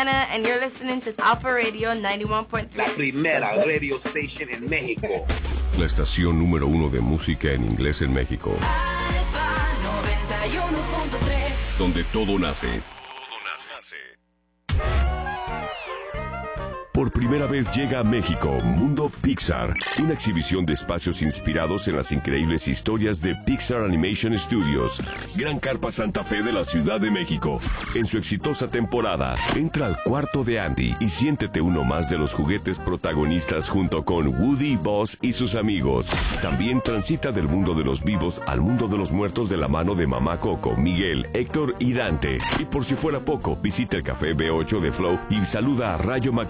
Diana, and you're listening to Alpha Radio 91.3. La primera radio station en México. La estación número 1 de música en inglés en México. Alpha 91.3. Donde todo nace. Por primera vez llega a México Mundo Pixar, una exhibición de espacios inspirados en las increíbles historias de Pixar Animation Studios. Gran Carpa Santa Fe de la Ciudad de México. En su exitosa temporada, entra al cuarto de Andy y siéntete uno más de los juguetes protagonistas junto con Woody, Buzz y sus amigos. También transita del mundo de los vivos al mundo de los muertos de la mano de Mamá Coco, Miguel, Héctor y Dante. Y por si fuera poco, visita el Café B8 de Flow y saluda a Rayo McQueen